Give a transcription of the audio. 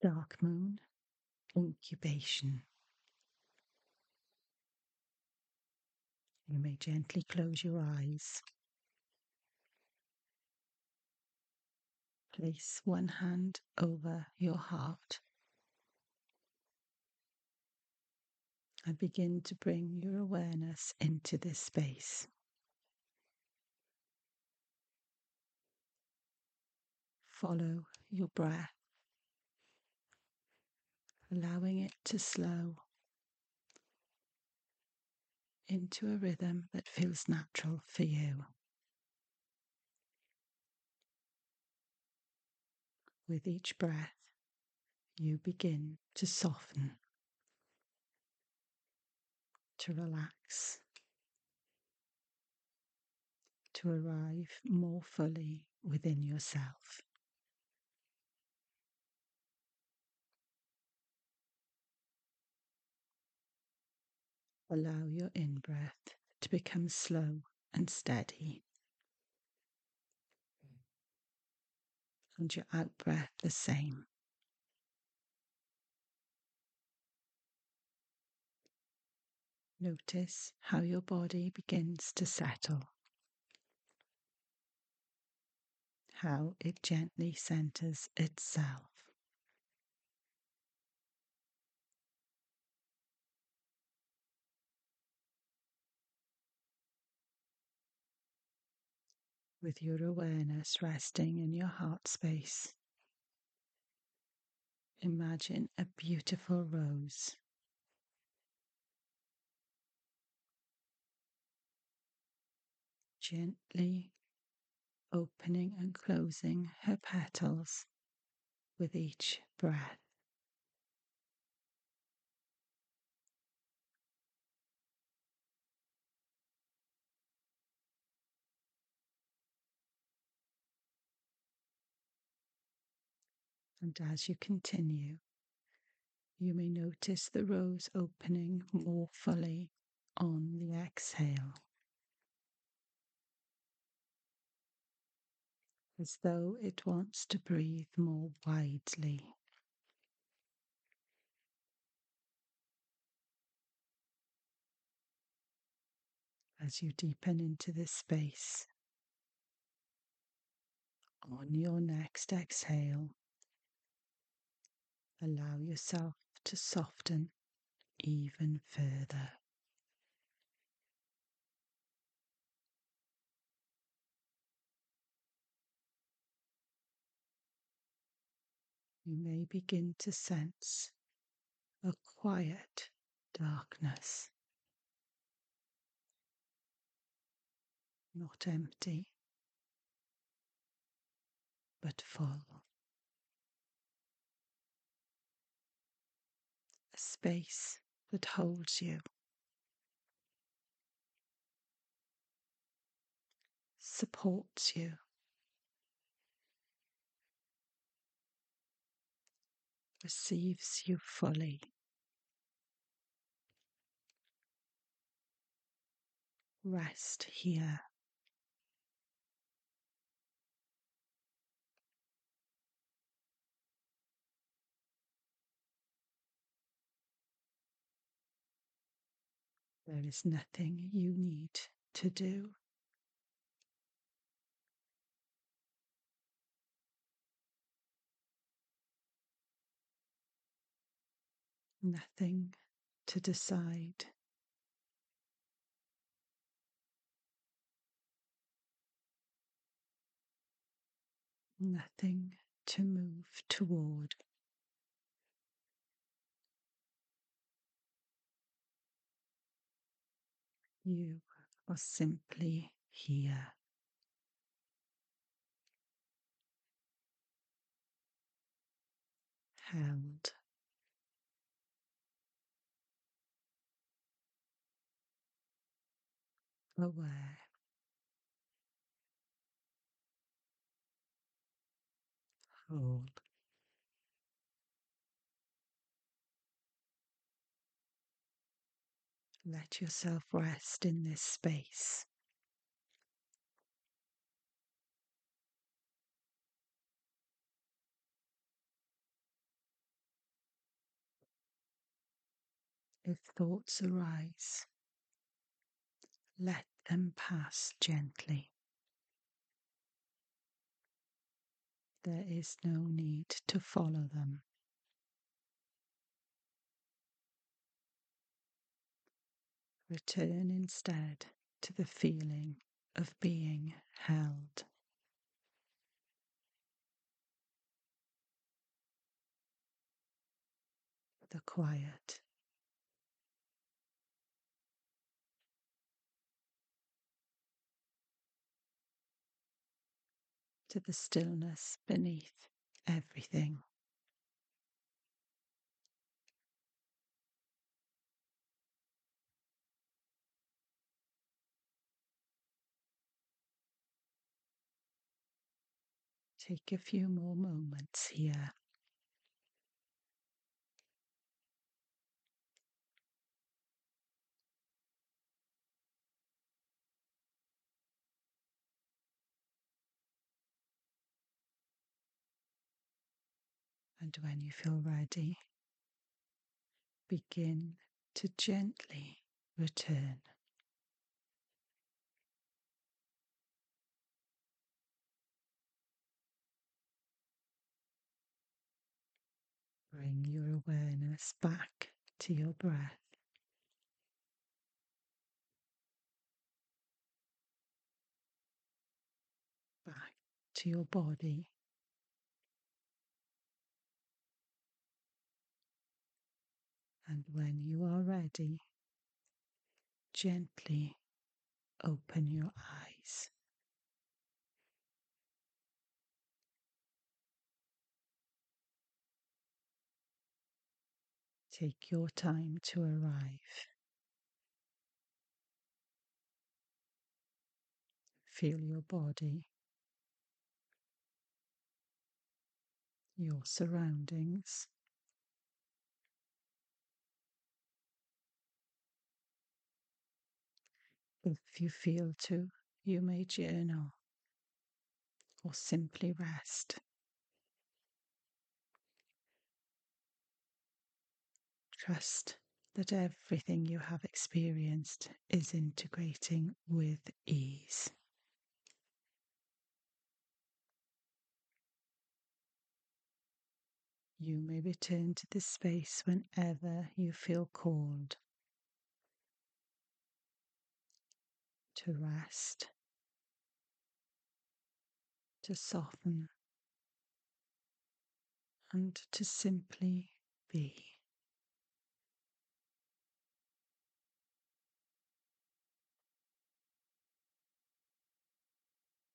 Dark moon, incubation. You may gently close your eyes. Place one hand over your heart and begin to bring your awareness into this space. Follow your breath, allowing it to slow into a rhythm that feels natural for you. With each breath, you begin to soften, to relax, to arrive more fully within yourself. Allow your in-breath to become slow and steady, and your out-breath the same. Notice how your body begins to settle, how it gently centers itself. With your awareness resting in your heart space, imagine a beautiful rose. Gently opening and closing her petals with each breath. And as you continue, you may notice the rose opening more fully on the exhale, as though it wants to breathe more widely. As you deepen into this space, on your next exhale, allow yourself to soften even further. You may begin to sense a quiet darkness, not empty, but full. A space that holds you, supports you, receives you fully. Rest here. There is nothing you need to do. Nothing to decide. Nothing to move toward. You are simply here. Held. Aware. Hold. Let yourself rest in this space. If thoughts arise, let them pass gently. There is no need to follow them. Return instead to the feeling of being held. The quiet. To the stillness beneath everything. Take a few more moments here. And when you feel ready, begin to gently return. Bring your awareness back to your breath. Back to your body. And when you are ready, gently open your eyes. Take your time to arrive. Feel your body, your surroundings. If you feel to, you may journal or simply rest. Trust that everything you have experienced is integrating with ease. You may return to this space whenever you feel called to rest, to soften, and to simply be.